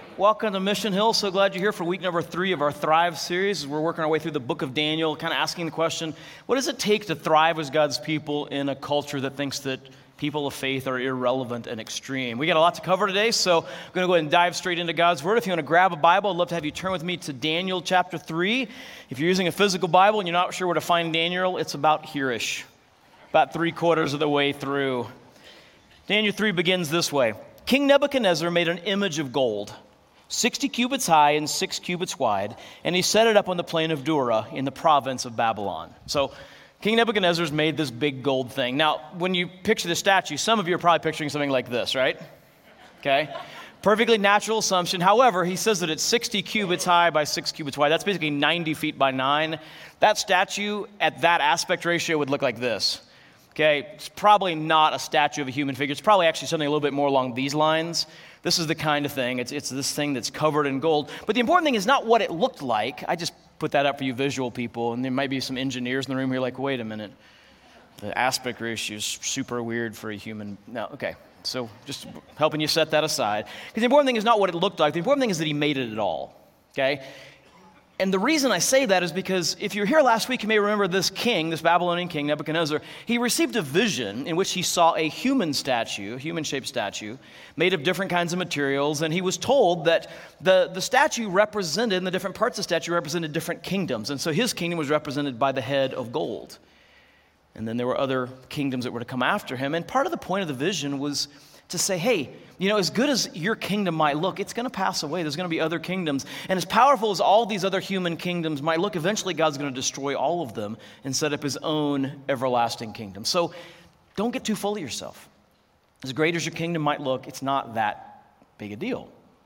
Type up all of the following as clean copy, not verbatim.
Welcome to Mission Hill. So glad you're here for week number 3 of our Thrive series. We're working our way through the book of Daniel, kind of asking the question, what does it take to thrive as God's people in a culture that thinks that people of faith are irrelevant and extreme? We got a lot to cover today, so I'm going to go ahead and dive straight into God's Word. If you want to grab a Bible, I'd love to have you turn with me to Daniel chapter 3. If you're using a physical Bible and you're not sure where to find Daniel, it's about here-ish, about 3/4 of the way through. Daniel 3 begins this way. King Nebuchadnezzar made an image of gold, 60 cubits high and 6 cubits wide, and he set it up on the plain of Dura in the province of Babylon. So King Nebuchadnezzar's made this big gold thing. Now, when you picture the statue, some of you are probably picturing something like this, right? Okay? Perfectly natural assumption. However, he says that it's 60 cubits high by 6 cubits wide. That's basically 90 feet by 9. That statue at that aspect ratio would look like this. Okay? It's probably not a statue of a human figure. It's probably actually something a little bit more along these lines. This is the kind of thing. It's this thing that's covered in gold. But the important thing is not what it looked like. I just put that up for you visual people, and there might be some engineers in the room who are like, wait a minute. The aspect ratio is super weird for a human. No, okay. So just helping you set that aside. Because the important thing is not what it looked like. The important thing is that he made it at all. Okay? And the reason I say that is because if you were here last week, you may remember this king, this Babylonian king, Nebuchadnezzar, he received a vision in which he saw a human statue, a human-shaped statue, made of different kinds of materials, and he was told that the statue represented, and the different parts of the statue represented different kingdoms, and so his kingdom was represented by the head of gold. And then there were other kingdoms that were to come after him, and part of the point of the vision was to say, hey, you know, as good as your kingdom might look, it's going to pass away. There's going to be other kingdoms. And as powerful as all these other human kingdoms might look, eventually God's going to destroy all of them and set up his own everlasting kingdom. So don't get too full of yourself. As great as your kingdom might look, it's not that big a deal.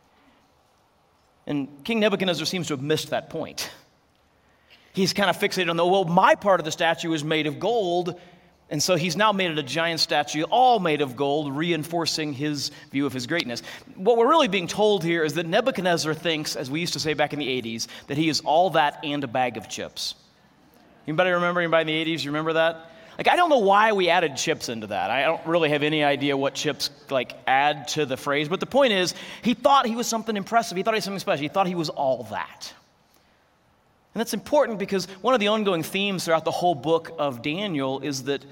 And King Nebuchadnezzar seems to have missed that point. He's kind of fixated on well, my part of the statue is made of gold, and so he's now made it a giant statue, all made of gold, reinforcing his view of his greatness. What we're really being told here is that Nebuchadnezzar thinks, as we used to say back in the 80s, that he is all that and a bag of chips. Anybody in the 80s? You remember that? Like, I don't know why we added chips into that. I don't really have any idea what chips, add to the phrase. But the point is, he thought he was something impressive. He thought he was something special. He thought he was all that. And that's important because one of the ongoing themes throughout the whole book of Daniel is that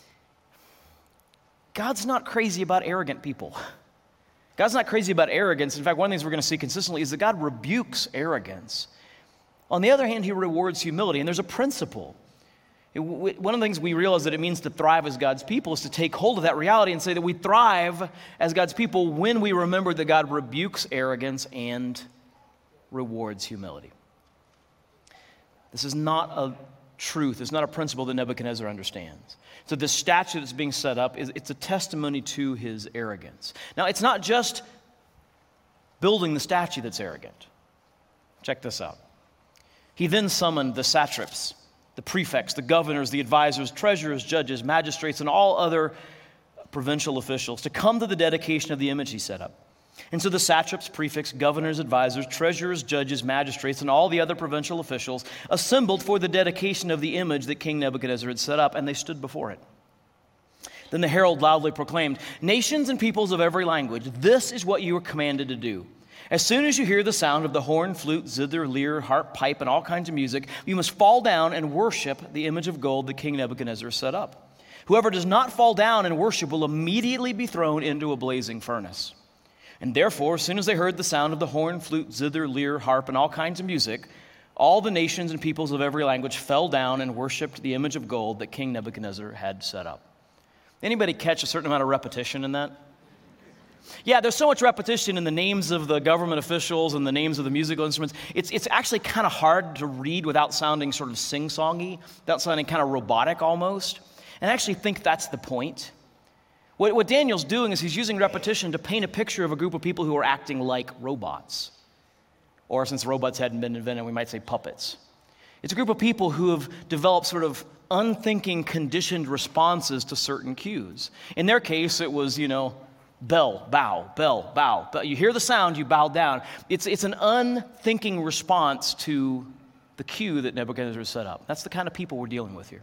God's not crazy about arrogant people. God's not crazy about arrogance. In fact, one of the things we're going to see consistently is that God rebukes arrogance. On the other hand, he rewards humility, and there's a principle. One of the things we realize that it means to thrive as God's people is to take hold of that reality and say that we thrive as God's people when we remember that God rebukes arrogance and rewards humility. This is not a truth. It's not a principle that Nebuchadnezzar understands. So this statue that's being set up, it's a testimony to his arrogance. Now, it's not just building the statue that's arrogant. Check this out. He then summoned the satraps, the prefects, the governors, the advisors, treasurers, judges, magistrates, and all other provincial officials to come to the dedication of the image he set up. And so the satraps, prefects, governors, advisors, treasurers, judges, magistrates, and all the other provincial officials assembled for the dedication of the image that King Nebuchadnezzar had set up, and they stood before it. Then the herald loudly proclaimed, "Nations and peoples of every language, this is what you are commanded to do. As soon as you hear the sound of the horn, flute, zither, lyre, harp, pipe, and all kinds of music, you must fall down and worship the image of gold that King Nebuchadnezzar set up. Whoever does not fall down and worship will immediately be thrown into a blazing furnace." And therefore, as soon as they heard the sound of the horn, flute, zither, lyre, harp, and all kinds of music, all the nations and peoples of every language fell down and worshiped the image of gold that King Nebuchadnezzar had set up. Anybody catch a certain amount of repetition in that? Yeah, there's so much repetition in the names of the government officials and the names of the musical instruments. It's actually kind of hard to read without sounding sort of sing-songy, without sounding kind of robotic almost. And I actually think that's the point. What Daniel's doing is he's using repetition to paint a picture of a group of people who are acting like robots. Or since robots hadn't been invented, we might say puppets. It's a group of people who have developed sort of unthinking, conditioned responses to certain cues. In their case, it was, bell, bow, bell, bow. You hear the sound, you bow down. It's an unthinking response to the cue that Nebuchadnezzar set up. That's the kind of people we're dealing with here.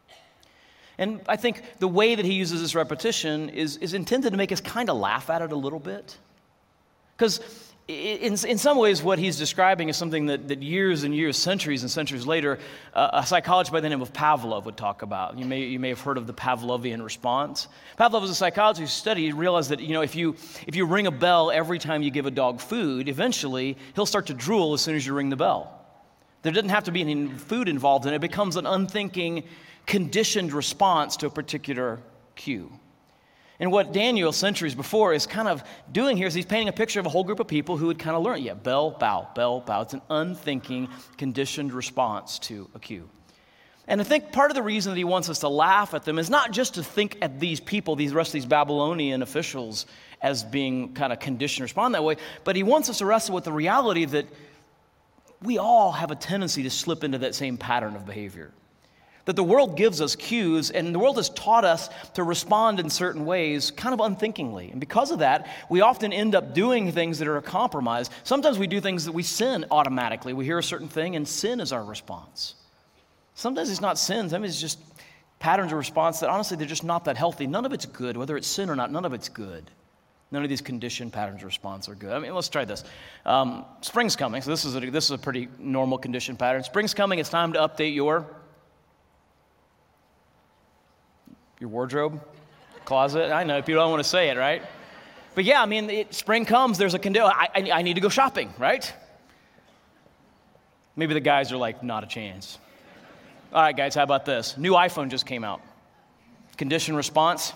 And I think the way that he uses this repetition is intended to make us kind of laugh at it a little bit. Because In some ways, what he's describing is something that years and years, centuries and centuries later, a psychologist by the name of Pavlov would talk about. You may have heard of the Pavlovian response. Pavlov was a psychologist who studied, realized that if you ring a bell every time you give a dog food, eventually he'll start to drool as soon as you ring the bell. There doesn't have to be any food involved in it. It becomes an unthinking, conditioned response to a particular cue. And what Daniel, centuries before, is kind of doing here is he's painting a picture of a whole group of people who had kind of learned, bell, bow, bell, bow. It's an unthinking, conditioned response to a cue. And I think part of the reason that he wants us to laugh at them is not just to think at these people, the rest of these Babylonian officials, as being kind of conditioned to respond that way, but he wants us to wrestle with the reality that we all have a tendency to slip into that same pattern of behavior. That the world gives us cues, and the world has taught us to respond in certain ways kind of unthinkingly. And because of that, we often end up doing things that are a compromise. Sometimes we do things that we sin automatically. We hear a certain thing, and sin is our response. Sometimes it's not sin. Sometimes it's just patterns of response that honestly, they're just not that healthy. None of it's good. Whether it's sin or not, none of it's good. None of these conditioned patterns of response are good. I mean, let's try this. Spring's coming, so this is a pretty normal conditioned pattern. Spring's coming. It's time to update your wardrobe, closet. I know people don't want to say it, right? But yeah, I mean, spring comes, there's a condition. I need to go shopping, right? Maybe the guys are like, not a chance. All right, guys, how about this? New iPhone just came out. Conditioned response.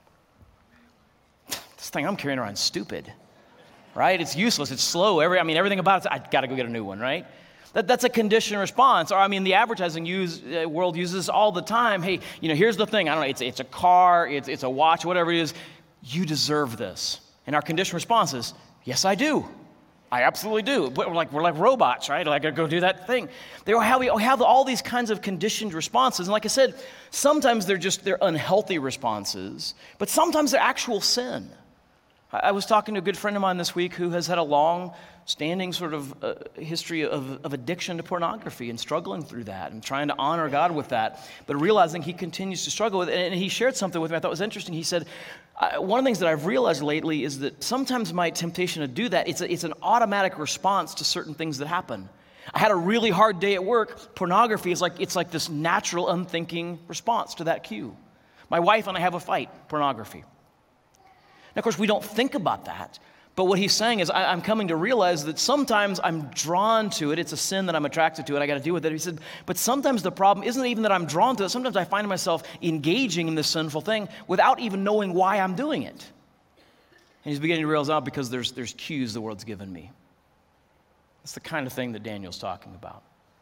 This thing I'm carrying around is stupid, right? It's useless. It's slow. Everything about it, I got to go get a new one, right? That's a conditioned response. Or, the advertising world uses this all the time. Hey, here's the thing. I don't know, it's a car, it's a watch, whatever it is. You deserve this. And our conditioned response is, yes, I do. I absolutely do. We're like robots, right? Like, I go do that thing. We have all these kinds of conditioned responses. And like I said, sometimes they're unhealthy responses, but sometimes they're actual sin. I was talking to a good friend of mine this week who has had a long-standing sort of history of addiction to pornography and struggling through that and trying to honor God with that, but realizing he continues to struggle with it. And he shared something with me I thought was interesting. He said, one of the things that I've realized lately is that sometimes my temptation to do that, it's an automatic response to certain things that happen. I had a really hard day at work. Pornography is like this natural, unthinking response to that cue. My wife and I have a fight, pornography. Now, of course, we don't think about that, but what he's saying is I'm coming to realize that sometimes I'm drawn to it. It's a sin that I'm attracted to, and I got to deal with it. He said, but sometimes the problem isn't even that I'm drawn to it. Sometimes I find myself engaging in this sinful thing without even knowing why I'm doing it. And he's beginning to realize out because there's cues the world's given me. That's the kind of thing that Daniel's talking about.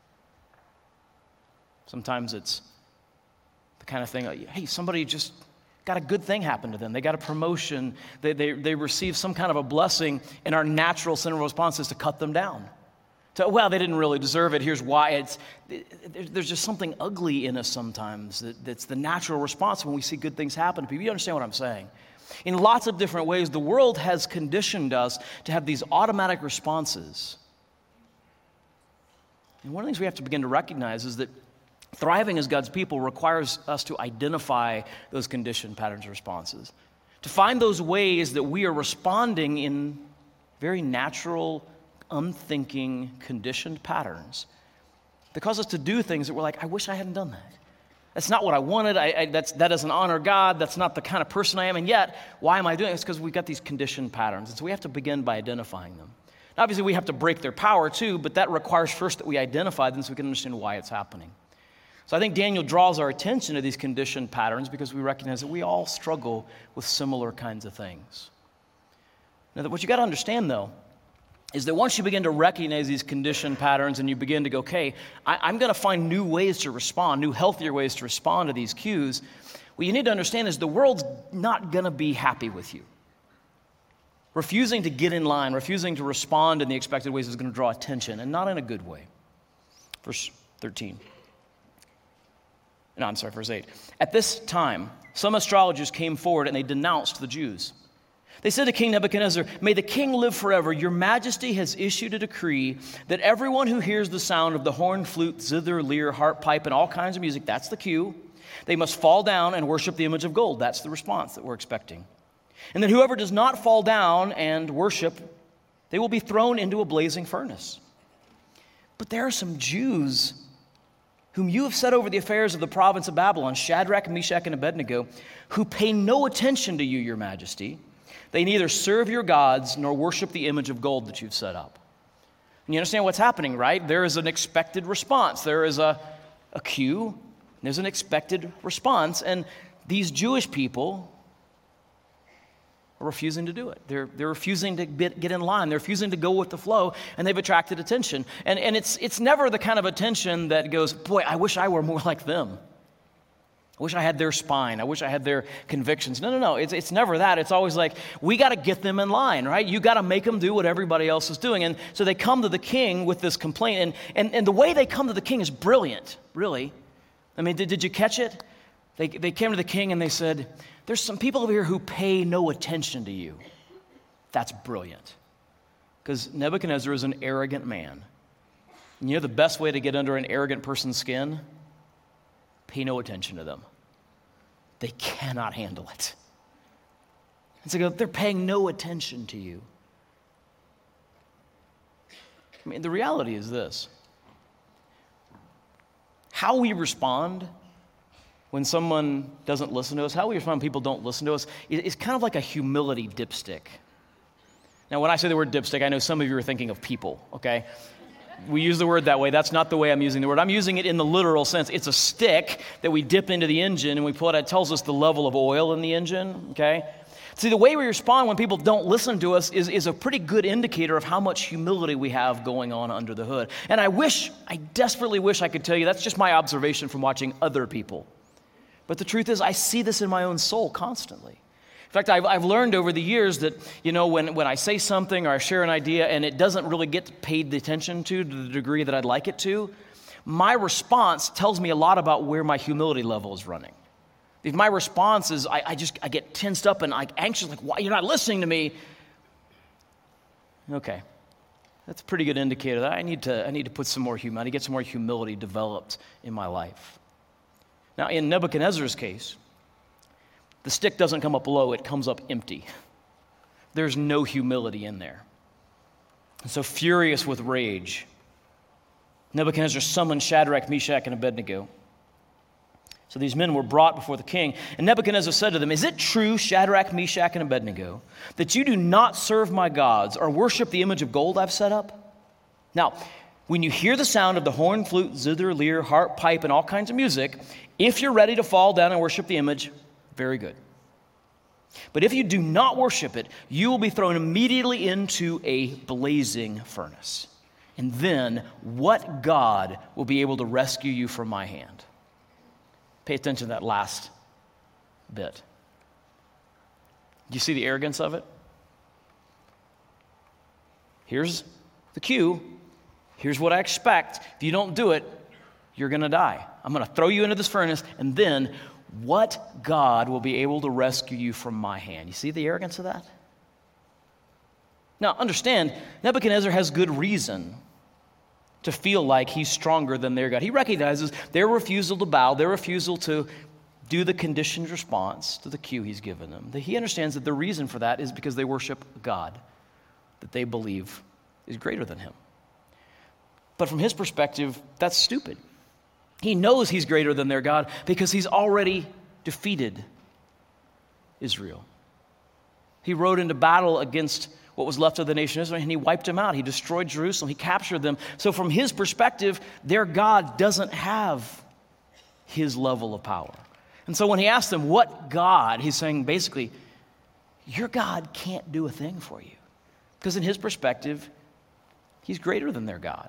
Sometimes it's the kind of thing, hey, somebody just got a good thing happen to them. They got a promotion. They receive some kind of a blessing, and our natural sinful response is to cut them down. Well, they didn't really deserve it. Here's why. There's just something ugly in us sometimes that's the natural response when we see good things happen to people. You understand what I'm saying? In lots of different ways, the world has conditioned us to have these automatic responses. And one of the things we have to begin to recognize is that thriving as God's people requires us to identify those conditioned patterns of responses, to find those ways that we are responding in very natural, unthinking, conditioned patterns that cause us to do things that we're like, I wish I hadn't done that. That's not what I wanted. That doesn't honor God. That's not the kind of person I am. And yet, why am I doing it? It's because we've got these conditioned patterns. And so we have to begin by identifying them. Now, obviously, we have to break their power too, but that requires first that we identify them so we can understand why it's happening. So I think Daniel draws our attention to these conditioned patterns because we recognize that we all struggle with similar kinds of things. Now, what you got to understand, though, is that once you begin to recognize these conditioned patterns and you begin to go, okay, I'm going to find new ways to respond, new healthier ways to respond to these cues, what you need to understand is the world's not going to be happy with you. Refusing to get in line, refusing to respond in the expected ways is going to draw attention, and not in a good way. Verse 13. Verse 8. At this time, some astrologers came forward and they denounced the Jews. They said to King Nebuchadnezzar, "May the king live forever. Your majesty has issued a decree that everyone who hears the sound of the horn, flute, zither, lyre, harp, pipe, and all kinds of music," that's the cue, "they must fall down and worship the image of gold." That's the response that we're expecting. "And that whoever does not fall down and worship They will be thrown into a blazing furnace. But there are some Jews whom you have set over the affairs of the province of Babylon, Shadrach, Meshach, and Abednego, who pay no attention to you, your majesty. They neither serve your gods nor worship the image of gold that you've set up. And you understand what's happening, right? There is an expected response. There is a cue. There's an expected response. And these Jewish people are refusing to do it. They're refusing to get in line. They're refusing to go with the flow, and they've attracted attention. And it's never the kind of attention that goes, boy, I wish I were more like them. I wish I had their spine. I wish I had their convictions. No. It's never that. It's always like, we got to get them in line, right? You got to make them do what everybody else is doing. And so they come to the king with this complaint. And the way they come to the king is brilliant, really. I mean, did you catch it? They came to the king and they said, there's some people over here who pay no attention to you. That's brilliant. Because Nebuchadnezzar is an arrogant man. And you know the best way to get under an arrogant person's skin? Pay no attention to them. They cannot handle it. And so they're paying no attention to you. I mean, the reality is this. How we respond when someone doesn't listen to us, how we respond when people don't listen to us, is kind of like a humility dipstick. Now, when I say the word dipstick, I know some of you are thinking of people, okay? We use the word that way. That's not the way I'm using the word. I'm using it in the literal sense. It's a stick that we dip into the engine and we pull it out. It tells us the level of oil in the engine, okay? See, the way we respond when people don't listen to us is a pretty good indicator of how much humility we have going on under the hood. And I desperately wish I could tell you that's just my observation from watching other people. But the truth is, I see this in my own soul constantly. In fact, I've learned over the years that, when I say something or I share an idea and it doesn't really get paid attention to the degree that I'd like it to, my response tells me a lot about where my humility level is running. If my response is, I get tensed up and anxious, like, why you're not listening to me? Okay, that's a pretty good indicator that I need to put some more humility, get some more humility developed in my life. Now, in Nebuchadnezzar's case, the stick doesn't come up low, it comes up empty. There's no humility in there. And so, furious with rage, Nebuchadnezzar summoned Shadrach, Meshach, and Abednego. So these men were brought before the king, and Nebuchadnezzar said to them, "Is it true, Shadrach, Meshach, and Abednego, that you do not serve my gods or worship the image of gold I've set up? Now, when you hear the sound of the horn, flute, zither, lyre, harp, pipe, and all kinds of music, if you're ready to fall down and worship the image, very good. But if you do not worship it, you will be thrown immediately into a blazing furnace. And then what God will be able to rescue you from my hand?" Pay attention to that last bit. Do you see the arrogance of it? Here's the cue. Here's what I expect. If you don't do it, you're going to die. I'm going to throw you into this furnace, and then what God will be able to rescue you from my hand? You see the arrogance of that? Now, understand, Nebuchadnezzar has good reason to feel like he's stronger than their God. He recognizes their refusal to bow, their refusal to do the conditioned response to the cue he's given them. That he understands that the reason for that is because they worship God that they believe is greater than him. But from his perspective, that's stupid. He knows he's greater than their God because he's already defeated Israel. He rode into battle against what was left of the nation of Israel, and he wiped them out. He destroyed Jerusalem. He captured them. So from his perspective, their God doesn't have his level of power. And so when he asked them, what God? He's saying basically, your God can't do a thing for you. Because in his perspective, he's greater than their God.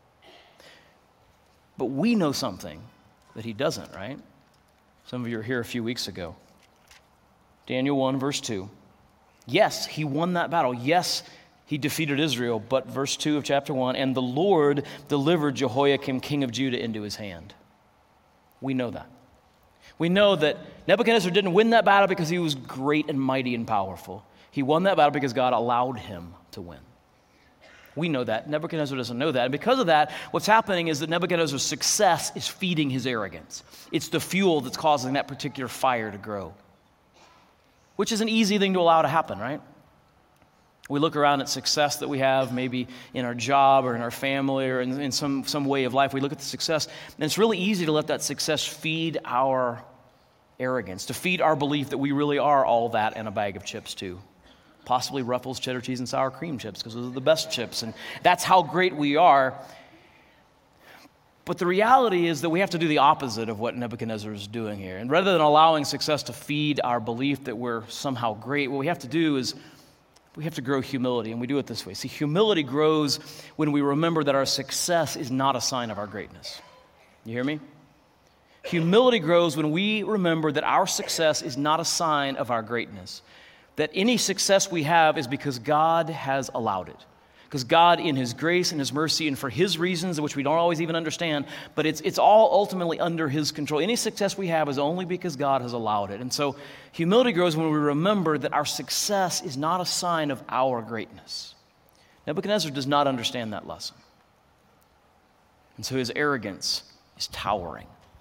But we know something that he doesn't, right? Some of you were here a few weeks ago. Daniel 1, verse 2. Yes, he won that battle. Yes, he defeated Israel. But verse 2 of chapter 1, and the Lord delivered Jehoiakim, king of Judah, into his hand. We know that. We know that Nebuchadnezzar didn't win that battle because he was great and mighty and powerful. He won that battle because God allowed him to win. We know that. Nebuchadnezzar doesn't know that. And because of that, what's happening is that Nebuchadnezzar's success is feeding his arrogance. It's the fuel that's causing that particular fire to grow. Which is an easy thing to allow to happen, right? We look around at success that we have, maybe in our job or in our family or in some way of life. We look at the success, and it's really easy to let that success feed our arrogance, to feed our belief that we really are all that and a bag of chips too. Possibly Ruffles cheddar cheese and sour cream chips, because those are the best chips, and that's how great we are. But the reality is that we have to do the opposite of what Nebuchadnezzar is doing here. And rather than allowing success to feed our belief that we're somehow great, what we have to do is we have to grow humility, and we do it this way. See, humility grows when we remember that our success is not a sign of our greatness. You hear me? Humility grows when we remember that our success is not a sign of our greatness. That any success we have is because God has allowed it. Because God, in His grace and His mercy and for His reasons, which we don't always even understand, but it's all ultimately under His control. Any success we have is only because God has allowed it. And so humility grows when we remember that our success is not a sign of our greatness. Nebuchadnezzar does not understand that lesson. And so his arrogance is towering.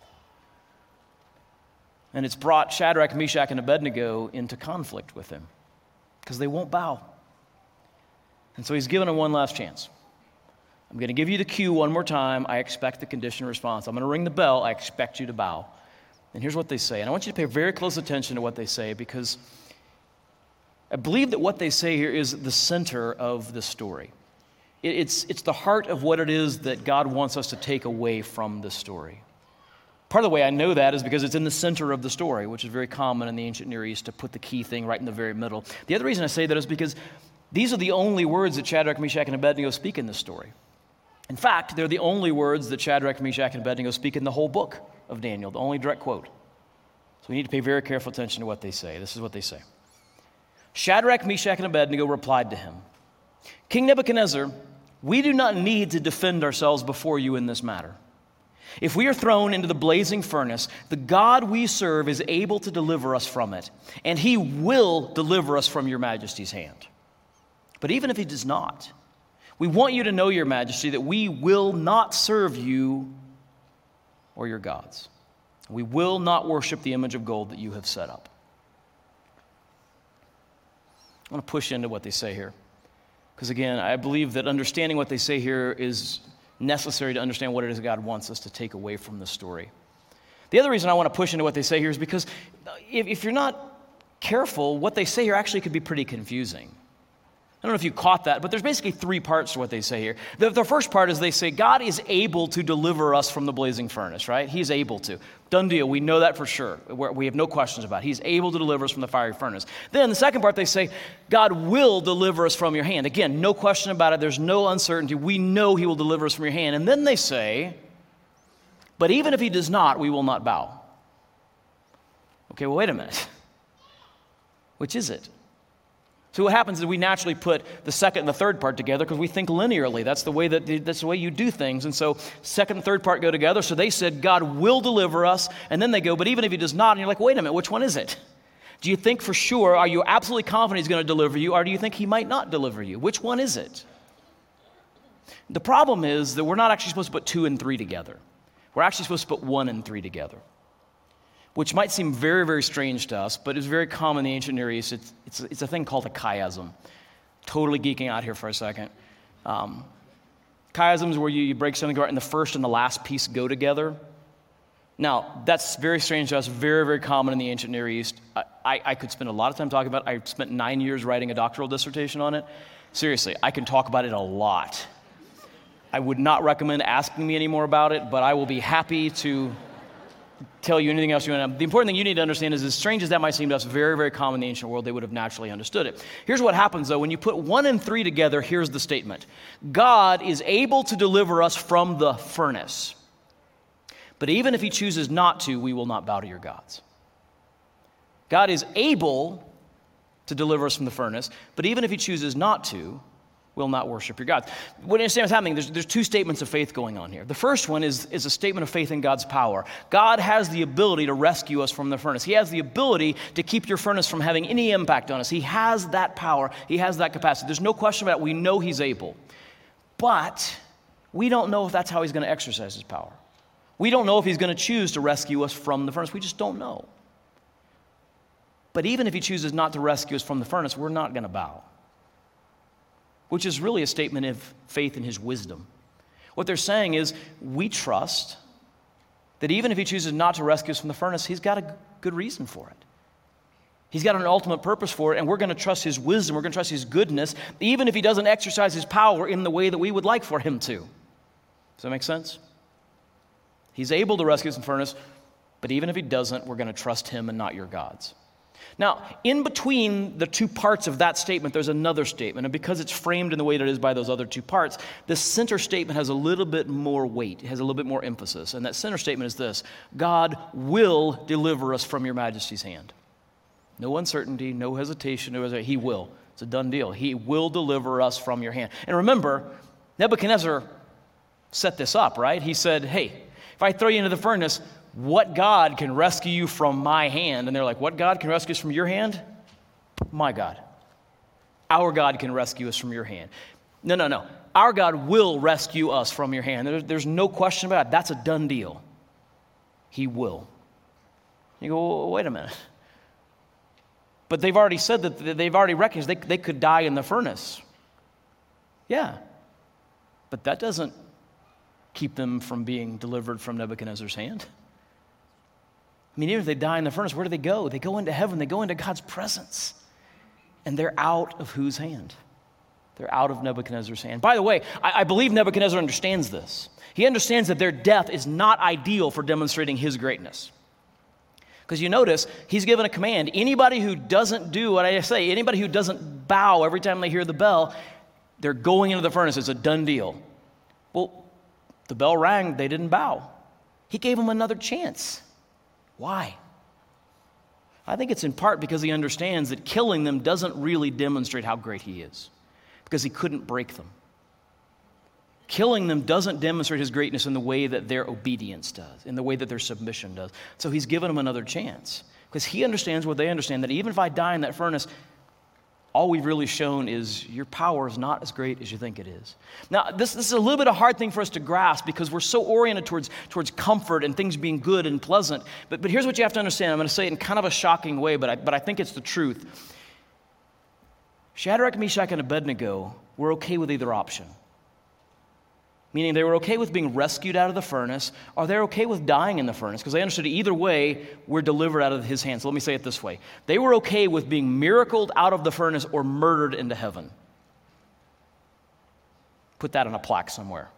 And it's brought Shadrach, Meshach, and Abednego into conflict with him because they won't bow. And so he's given them one last chance. I'm going to give you the cue one more time. I expect the conditional response. I'm going to ring the bell. I expect you to bow. And here's what they say. And I want you to pay very close attention to what they say because I believe that what they say here is the center of the story. It's the heart of what it is that God wants us to take away from the story. Part of the way I know that is because it's in the center of the story, which is very common in the ancient Near East to put the key thing right in the very middle. The other reason I say that is because these are the only words that Shadrach, Meshach, and Abednego speak in this story. In fact, they're the only words that Shadrach, Meshach, and Abednego speak in the whole book of Daniel, the only direct quote. So we need to pay very careful attention to what they say. This is what they say. Shadrach, Meshach, and Abednego replied to him, King Nebuchadnezzar, we do not need to defend ourselves before you in this matter. If we are thrown into the blazing furnace, the God we serve is able to deliver us from it, and He will deliver us from your majesty's hand. But even if He does not, we want you to know, your majesty, that we will not serve you or your gods. We will not worship the image of gold that you have set up. I want to push into what they say here. Because again, I believe that understanding what they say here is necessary to understand what it is God wants us to take away from the story. The other reason I want to push into what they say here is because if you're not careful, what they say here actually could be pretty confusing. I don't know if you caught that, but there's basically three parts to what they say here. The first part is they say, God is able to deliver us from the blazing furnace, right? He's able to. Done deal. We know that for sure. We have no questions about it. He's able to deliver us from the fiery furnace. Then the second part, they say, God will deliver us from your hand. Again, no question about it. There's no uncertainty. We know He will deliver us from your hand. And then they say, but even if He does not, we will not bow. Okay, well, wait a minute. Which is it? So what happens is we naturally put the second and the third part together because we think linearly. That's the way you do things. And so second and third part go together. So they said, God will deliver us. And then they go, but even if He does not, and you're like, wait a minute, which one is it? Do you think for sure, are you absolutely confident He's going to deliver you, or do you think He might not deliver you? Which one is it? The problem is that we're not actually supposed to put 2 and 3 together. We're actually supposed to put 1 and 3 together, which might seem very, very strange to us, but it's very common in the ancient Near East. It's a thing called a chiasm. Totally geeking out here for a second. Chiasm is where you break something apart and the first and the last piece go together. Now, that's very strange to us, very, very common in the ancient Near East. I could spend a lot of time talking about it. I spent 9 years writing a doctoral dissertation on it. Seriously, I can talk about it a lot. I would not recommend asking me any more about it, but I will be happy to tell you anything else you want to know. The important thing you need to understand is, as strange as that might seem to us, very, very common in the ancient world, they would have naturally understood it. Here's what happens, though. When you put 1 and 3 together, here's the statement. God is able to deliver us from the furnace. But even if He chooses not to, we will not bow to your gods. God is able to deliver us from the furnace, but even if He chooses not to, will not worship your gods. When you understand what's happening, there's 2 statements of faith going on here. The first one is a statement of faith in God's power. God has the ability to rescue us from the furnace. He has the ability to keep your furnace from having any impact on us. He has that power. He has that capacity. There's no question about it. We know He's able. But we don't know if that's how He's going to exercise His power. We don't know if He's going to choose to rescue us from the furnace. We just don't know. But even if He chooses not to rescue us from the furnace, we're not going to bow. which is really a statement of faith in his wisdom. What they're saying is, we trust that even if he chooses not to rescue us from the furnace, he's got a good reason for it. He's got an ultimate purpose for it, and we're going to trust his wisdom, we're going to trust his goodness, even if he doesn't exercise his power in the way that we would like for him to. Does that make sense? He's able to rescue us from the furnace, but even if he doesn't, we're going to trust him and not your gods. Now, in between the two parts of that statement, there's another statement. And because it's framed in the way that it is by those other two parts, the center statement has a little bit more weight. It has a little bit more emphasis. And that center statement is this: God will deliver us from your majesty's hand. No uncertainty, no hesitation. He will. It's a done deal. He will deliver us from your hand. And remember, Nebuchadnezzar set this up, right? He said, hey, if I throw you into the furnace, what God can rescue you from my hand? And they're like, what God can rescue us from your hand? My God. Our God can rescue us from your hand. No. Our God will rescue us from your hand. There's no question about it. That's a done deal. He will. You go, well, wait a minute. But they've already said that they've already recognized they could die in the furnace. Yeah. But that doesn't keep them from being delivered from Nebuchadnezzar's hand. I mean, even if they die in the furnace, where do they go? They go into heaven. They go into God's presence. And they're out of whose hand? They're out of Nebuchadnezzar's hand. By the way, I believe Nebuchadnezzar understands this. He understands that their death is not ideal for demonstrating his greatness. Because you notice, he's given a command. Anybody who doesn't do what I say, anybody who doesn't bow every time they hear the bell, they're going into the furnace. It's a done deal. Well, the bell rang. They didn't bow. He gave them another chance. Why? I think it's in part because he understands that killing them doesn't really demonstrate how great he is, because he couldn't break them. Killing them doesn't demonstrate his greatness in the way that their obedience does, in the way that their submission does. So he's given them another chance, because he understands what they understand, that even if I die in that furnace, all we've really shown is your power is not as great as you think it is. Now, this is a little bit of a hard thing for us to grasp because we're so oriented towards comfort and things being good and pleasant. But here's what you have to understand. I'm going to say it in kind of a shocking way, but I think it's the truth. Shadrach, Meshach, and Abednego were okay with either option. Meaning they were okay with being rescued out of the furnace, or they're okay with dying in the furnace, because they understood either way, we're delivered out of his hands. So let me say it this way. They were okay with being miracled out of the furnace or murdered into heaven. Put that on a plaque somewhere.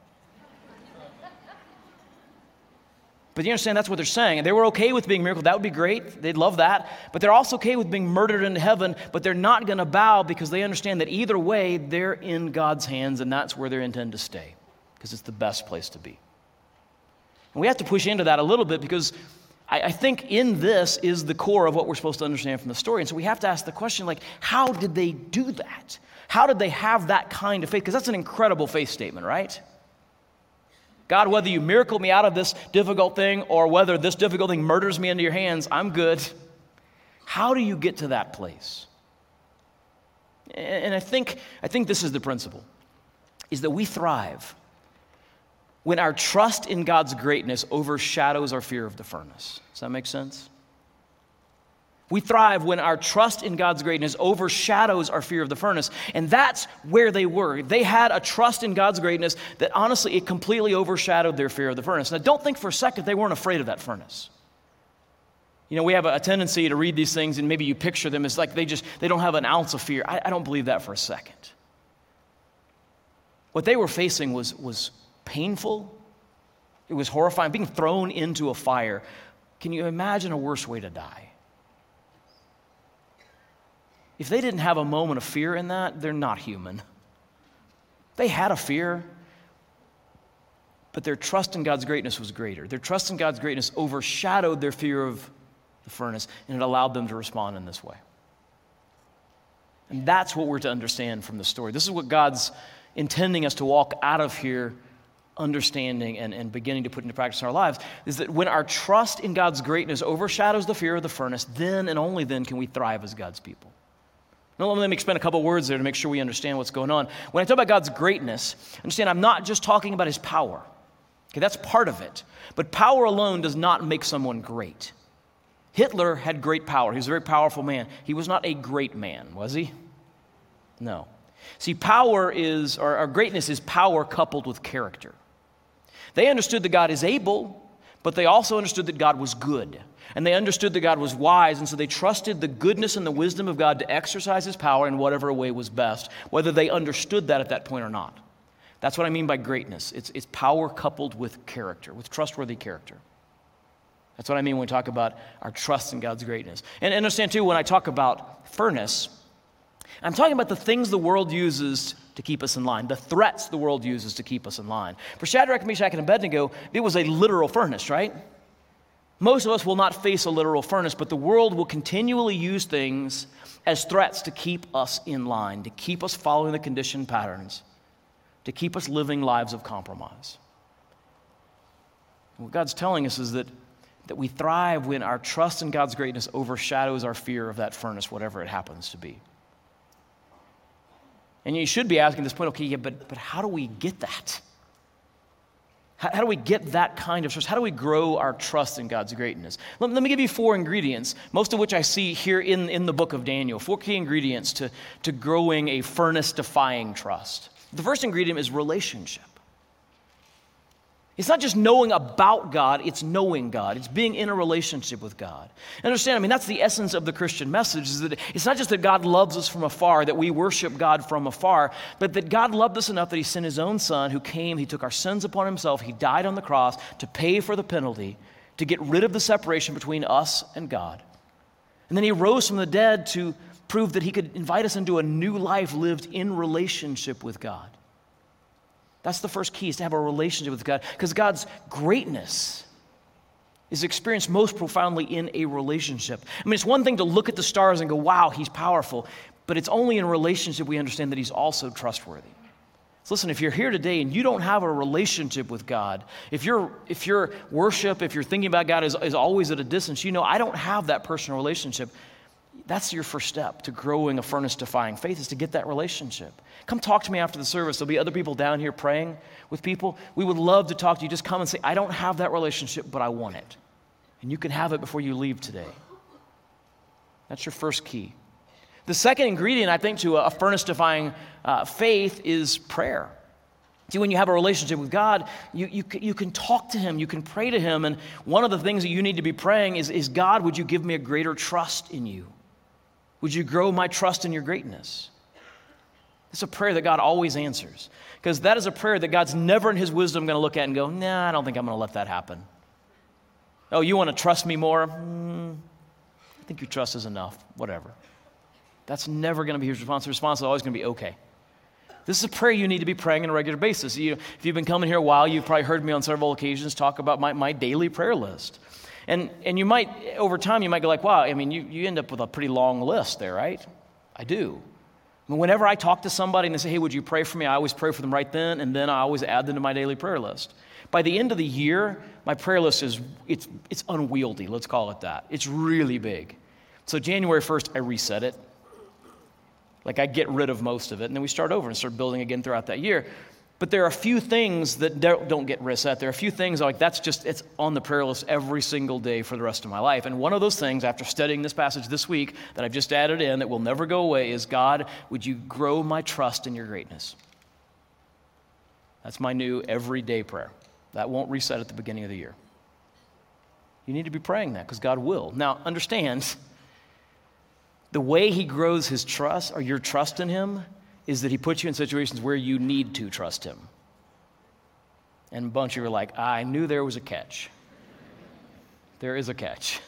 But you understand, that's what they're saying. They were okay with being miracled. That would be great. They'd love that. But they're also okay with being murdered into heaven, but they're not going to bow because they understand that either way, they're in God's hands, and that's where they intend to stay, because it's the best place to be. And we have to push into that a little bit, because I think in this is the core of what we're supposed to understand from the story. And so we have to ask the question, like, how did they do that? How did they have that kind of faith? Because that's an incredible faith statement, right? God, whether you miracle me out of this difficult thing or whether this difficult thing murders me into your hands, I'm good. How do you get to that place? And I think this is the principle, is that we thrive when our trust in God's greatness overshadows our fear of the furnace. Does that make sense? We thrive when our trust in God's greatness overshadows our fear of the furnace. And that's where they were. They had a trust in God's greatness that honestly, it completely overshadowed their fear of the furnace. Now, don't think for a second they weren't afraid of that furnace. You know, we have a tendency to read these things and maybe you picture them as like they don't have an ounce of fear. I don't believe that for a second. What they were facing was painful. It was horrifying. Being thrown into a fire. Can you imagine a worse way to die? If they didn't have a moment of fear in that, they're not human. They had a fear, but their trust in God's greatness was greater. Their trust in God's greatness overshadowed their fear of the furnace, and it allowed them to respond in this way. And that's what we're to understand from the story. This is what God's intending us to walk out of here understanding and beginning to put into practice in our lives, is that when our trust in God's greatness overshadows the fear of the furnace, then and only then can we thrive as God's people. Now, let me spend a couple words there to make sure we understand what's going on. When I talk about God's greatness, understand I'm not just talking about his power. Okay, that's part of it. But power alone does not make someone great. Hitler had great power. He was a very powerful man. He was not a great man, was he? No. See, or greatness is power coupled with character. They understood that God is able, but they also understood that God was good. And they understood that God was wise, and so they trusted the goodness and the wisdom of God to exercise his power in whatever way was best, whether they understood that at that point or not. That's what I mean by greatness. It's power coupled with character, with trustworthy character. That's what I mean when we talk about our trust in God's greatness. And understand, too, when I talk about furnace, I'm talking about the things the world uses to keep us in line, the threats the world uses to keep us in line. For Shadrach, Meshach, and Abednego, it was a literal furnace, right? Most of us will not face a literal furnace, but the world will continually use things as threats to keep us in line, to keep us following the conditioned patterns, to keep us living lives of compromise. And what God's telling us is that we thrive when our trust in God's greatness overshadows our fear of that furnace, whatever it happens to be. And you should be asking at this point, okay, yeah, but how do we get that? How do we get that kind of trust? How do we grow our trust in God's greatness? Let me give you 4 ingredients, most of which I see here in the book of Daniel. 4 key ingredients to growing a furnace-defying trust. The first ingredient is relationship. It's not just knowing about God, it's knowing God. It's being in a relationship with God. Understand, that's the essence of the Christian message, is that it's not just that God loves us from afar, that we worship God from afar, but that God loved us enough that he sent his own son who came, he took our sins upon himself, he died on the cross to pay for the penalty, to get rid of the separation between us and God. And then he rose from the dead to prove that he could invite us into a new life lived in relationship with God. That's the first key, is to have a relationship with God, because God's greatness is experienced most profoundly in a relationship. It's one thing to look at the stars and go, wow, he's powerful, but it's only in a relationship we understand that he's also trustworthy. So listen, if you're here today and you don't have a relationship with God, if your worship, if you're thinking about God is always at a distance, I don't have that personal relationship. That's your first step to growing a furnace-defying faith, is to get that relationship. Come talk to me after the service. There'll be other people down here praying with people. We would love to talk to you. Just come and say, I don't have that relationship, but I want it. And you can have it before you leave today. That's your first key. The second ingredient, I think, to a furnace-defying faith is prayer. See, when you have a relationship with God, you can talk to him, you can pray to him, and one of the things that you need to be praying is, God, would you give me a greater trust in you? Would you grow my trust in your greatness? It's a prayer that God always answers, because that is a prayer that God's never in his wisdom going to look at and go, nah, I don't think I'm going to let that happen. Oh, you want to trust me more? I think your trust is enough, whatever. That's never going to be his response. The response is always going to be okay. This is a prayer you need to be praying on a regular basis. If you've been coming here a while, you've probably heard me on several occasions talk about my daily prayer list. And you might, over time, you might go like, wow, you end up with a pretty long list there, right? I do. Whenever I talk to somebody and they say, hey, would you pray for me? I always pray for them right then, and then I always add them to my daily prayer list. By the end of the year, my prayer list it's unwieldy, let's call it that. It's really big. So January 1st, I reset it. I get rid of most of it, and then we start over and start building again throughout that year. But there are a few things that don't get reset. There are a few things it's on the prayer list every single day for the rest of my life. And one of those things, after studying this passage this week, that I've just added in, that will never go away, is, God, would you grow my trust in your greatness? That's my new everyday prayer. That won't reset at the beginning of the year. You need to be praying that, because God will. Now, understand, the way he grows his trust, or your trust in him, is that he puts you in situations where you need to trust him. And a bunch of you are like, I knew there was a catch. There is a catch.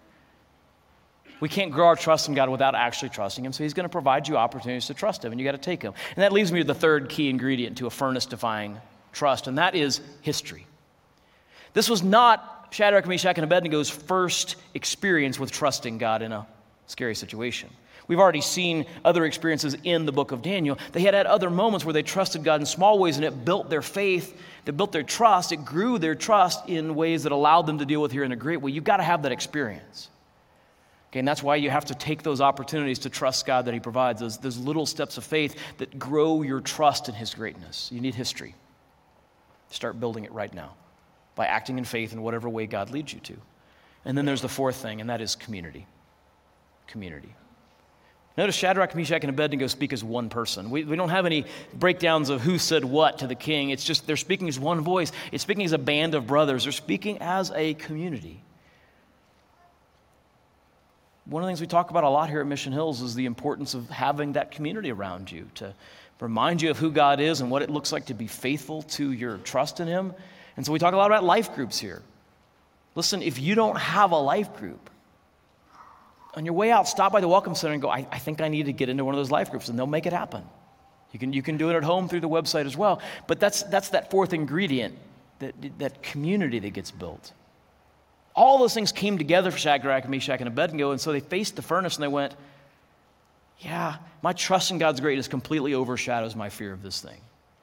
We can't grow our trust in God without actually trusting him, so he's going to provide you opportunities to trust him, and you got to take them. And that leads me to the third key ingredient to a furnace-defying trust, and that is history. This was not Shadrach, Meshach, and Abednego's first experience with trusting God in a scary situation. We've already seen other experiences in the book of Daniel. They had other moments where they trusted God in small ways, and it built their faith, it built their trust, it grew their trust in ways that allowed them to deal with here in a great way. You've got to have that experience. Okay, and that's why you have to take those opportunities to trust God that he provides, those little steps of faith that grow your trust in his greatness. You need history. Start building it right now by acting in faith in whatever way God leads you to. And then there's the fourth thing, and that is community. Community. Notice Shadrach, Meshach, and Abednego speak as one person. We don't have any breakdowns of who said what to the king. It's just they're speaking as one voice. It's speaking as a band of brothers. They're speaking as a community. One of the things we talk about a lot here at Mission Hills is the importance of having that community around you to remind you of who God is and what it looks like to be faithful to your trust in Him. And so we talk a lot about life groups here. Listen, if you don't have a life group, on your way out, stop by the Welcome Center and go, I think I need to get into one of those life groups, and they'll make it happen. You can do it at home through the website as well. But that's that fourth ingredient, that community that gets built. All those things came together for Shadrach, Meshach, and Abednego, and so they faced the furnace and they went, yeah, my trust in God's greatness completely overshadows my fear of this thing.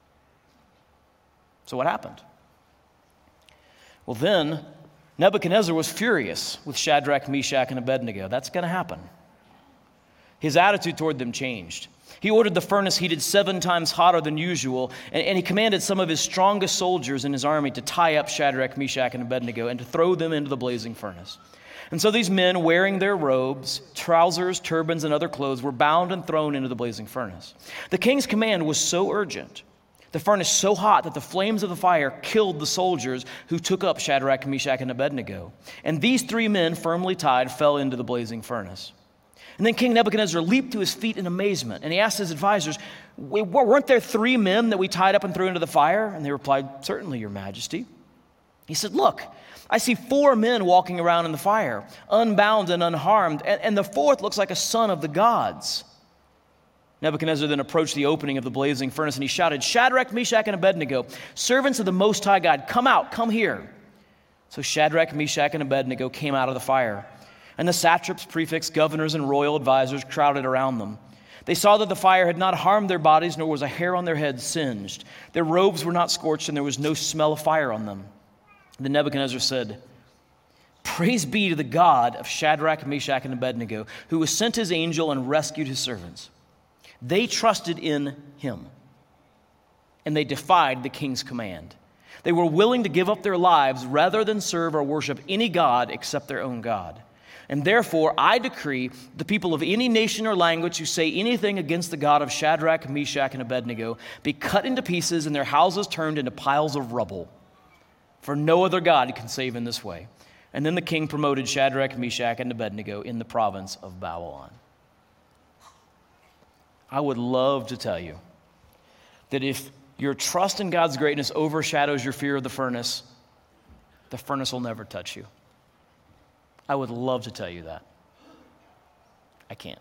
So what happened? Well, then Nebuchadnezzar was furious with Shadrach, Meshach, and Abednego. That's going to happen. His attitude toward them changed. He ordered the furnace heated 7 times hotter than usual, and he commanded some of his strongest soldiers in his army to tie up Shadrach, Meshach, and Abednego and to throw them into the blazing furnace. And so these men, wearing their robes, trousers, turbans, and other clothes, were bound and thrown into the blazing furnace. The king's command was so urgent, the furnace so hot that the flames of the fire killed the soldiers who took up Shadrach, Meshach, and Abednego. And these 3 men, firmly tied, fell into the blazing furnace. And then King Nebuchadnezzar leaped to his feet in amazement, and he asked his advisors, weren't there 3 men that we tied up and threw into the fire? And they replied, certainly, Your Majesty. He said, look, I see 4 men walking around in the fire, unbound and unharmed, and the 4th looks like a son of the gods. Nebuchadnezzar then approached the opening of the blazing furnace, and he shouted, Shadrach, Meshach, and Abednego, servants of the Most High God, come out, come here. So Shadrach, Meshach, and Abednego came out of the fire, and the satraps, prefects, governors, and royal advisors crowded around them. They saw that the fire had not harmed their bodies, nor was a hair on their heads singed. Their robes were not scorched, and there was no smell of fire on them. Then Nebuchadnezzar said, Praise be to the God of Shadrach, Meshach, and Abednego, who has sent his angel and rescued his servants. They trusted in him, and they defied the king's command. They were willing to give up their lives rather than serve or worship any god except their own God. And therefore, I decree the people of any nation or language who say anything against the God of Shadrach, Meshach, and Abednego be cut into pieces and their houses turned into piles of rubble. For no other God can save in this way. And then the king promoted Shadrach, Meshach, and Abednego in the province of Babylon. I would love to tell you that if your trust in God's greatness overshadows your fear of the furnace will never touch you. I would love to tell you that. I can't.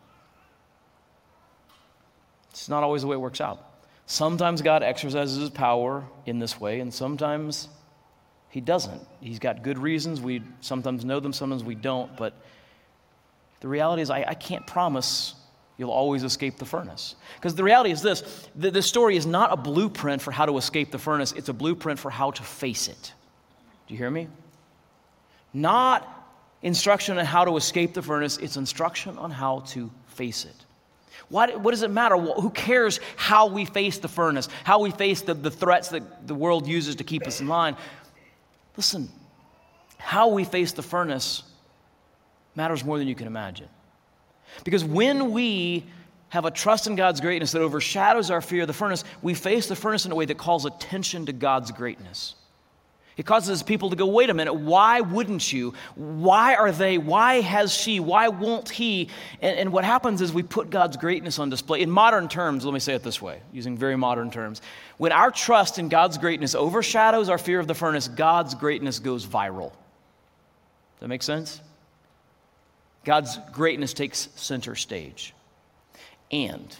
It's not always the way it works out. Sometimes God exercises his power in this way, and sometimes he doesn't. He's got good reasons. We sometimes know them, sometimes we don't. But the reality is I can't promise you'll always escape the furnace. Because the reality is this, this story is not a blueprint for how to escape the furnace. It's a blueprint for how to face it. Do you hear me? Not instruction on how to escape the furnace. It's instruction on how to face it. What does it matter? Who cares how we face the furnace, how we face the threats that the world uses to keep us in line? Listen, how we face the furnace matters more than you can imagine. Because when we have a trust in God's greatness that overshadows our fear of the furnace, we face the furnace in a way that calls attention to God's greatness. It causes people to go, wait a minute, why wouldn't you? Why are they? Why has she? Why won't he? And what happens is we put God's greatness on display. In modern terms, let me say it this way, using very modern terms. When our trust in God's greatness overshadows our fear of the furnace, God's greatness goes viral. Does that make sense? God's greatness takes center stage. And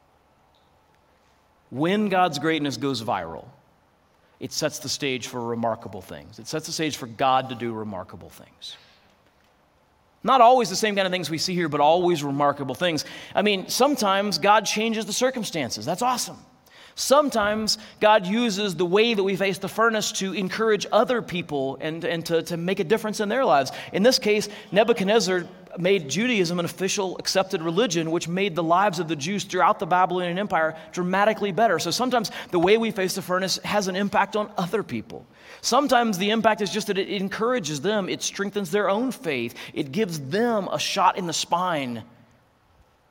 when God's greatness goes viral, it sets the stage for remarkable things. It sets the stage for God to do remarkable things. Not always the same kind of things we see here, but always remarkable things. I mean, sometimes God changes the circumstances. That's awesome. Sometimes God uses the way that we face the furnace to encourage other people and to make a difference in their lives. In this case, Nebuchadnezzar made Judaism an official accepted religion, which made the lives of the Jews throughout the Babylonian Empire dramatically better. So sometimes the way we face the furnace has an impact on other people. Sometimes the impact is just that it encourages them, it strengthens their own faith, it gives them a shot in the spine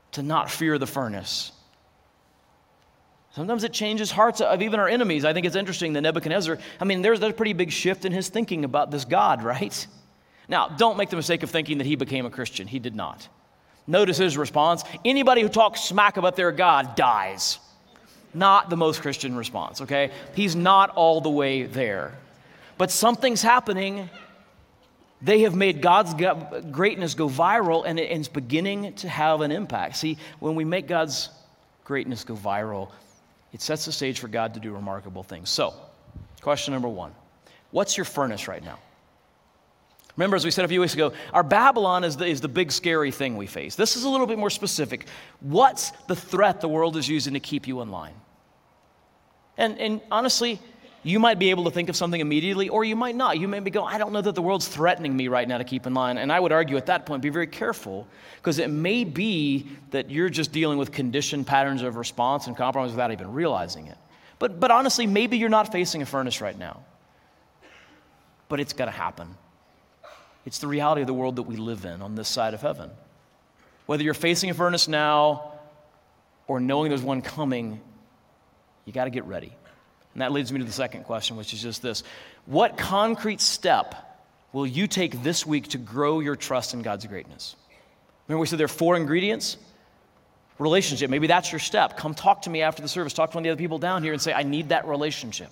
to not fear the furnace. Sometimes it changes hearts of even our enemies. I think it's interesting that Nebuchadnezzar, there's a pretty big shift in his thinking about this God, right? Now, don't make the mistake of thinking that he became a Christian. He did not. Notice his response. Anybody who talks smack about their God dies. Not the most Christian response, okay? He's not all the way there. But something's happening. They have made God's greatness go viral, and it's beginning to have an impact. See, when we make God's greatness go viral, it sets the stage for God to do remarkable things. So, question number one, what's your furnace right now? Remember, as we said a few weeks ago, our Babylon is the big scary thing we face. This is a little bit more specific. What's the threat the world is using to keep you in line? And honestly, you might be able to think of something immediately, or you might not. You may be going, I don't know that the world's threatening me right now to keep in line. And I would argue at that point, be very careful, because it may be that you're just dealing with conditioned patterns of response and compromise without even realizing it. But honestly, maybe you're not facing a furnace right now. But it's going to happen. It's the reality of the world that we live in on this side of heaven. Whether you're facing a furnace now or knowing there's one coming, you got to get ready. And that leads me to the second question, which is just this. What concrete step will you take this week to grow your trust in God's greatness? Remember we said there are 4 ingredients? Relationship. Maybe that's your step. Come talk to me after the service. Talk to one of the other people down here and say, I need that relationship.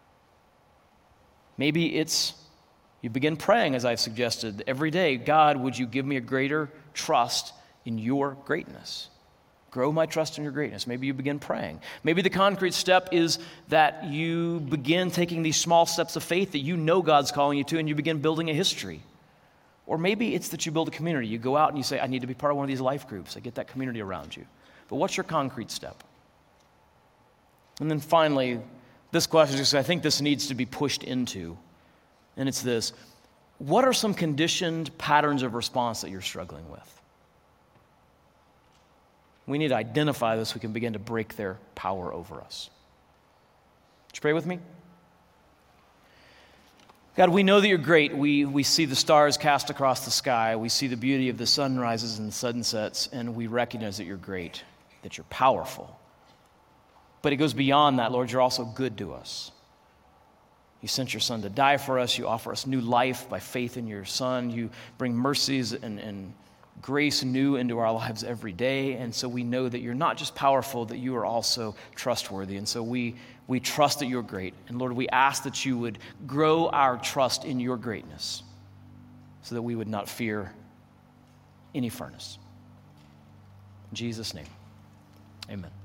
Maybe it's you begin praying, as I've suggested, every day. God, would you give me a greater trust in your greatness? Grow my trust in your greatness. Maybe you begin praying. Maybe the concrete step is that you begin taking these small steps of faith that you know God's calling you to, and you begin building a history. Or maybe it's that you build a community. You go out and you say, I need to be part of one of these life groups. I get that community around you. But what's your concrete step? And then finally, this question is, I think this needs to be pushed into. And it's this. What are some conditioned patterns of response that you're struggling with? We need to identify this so we can begin to break their power over us. Would you pray with me? God, we know that you're great. We see the stars cast across the sky. We see the beauty of the sunrises and sunsets, and we recognize that you're great, that you're powerful. But it goes beyond that, Lord. You're also good to us. You sent your Son to die for us. You offer us new life by faith in your Son. You bring mercies and grace new into our lives every day. And so we know that you're not just powerful, that you are also trustworthy. And so we trust that you're great. And Lord, we ask that you would grow our trust in your greatness so that we would not fear any furnace. In Jesus' name, amen.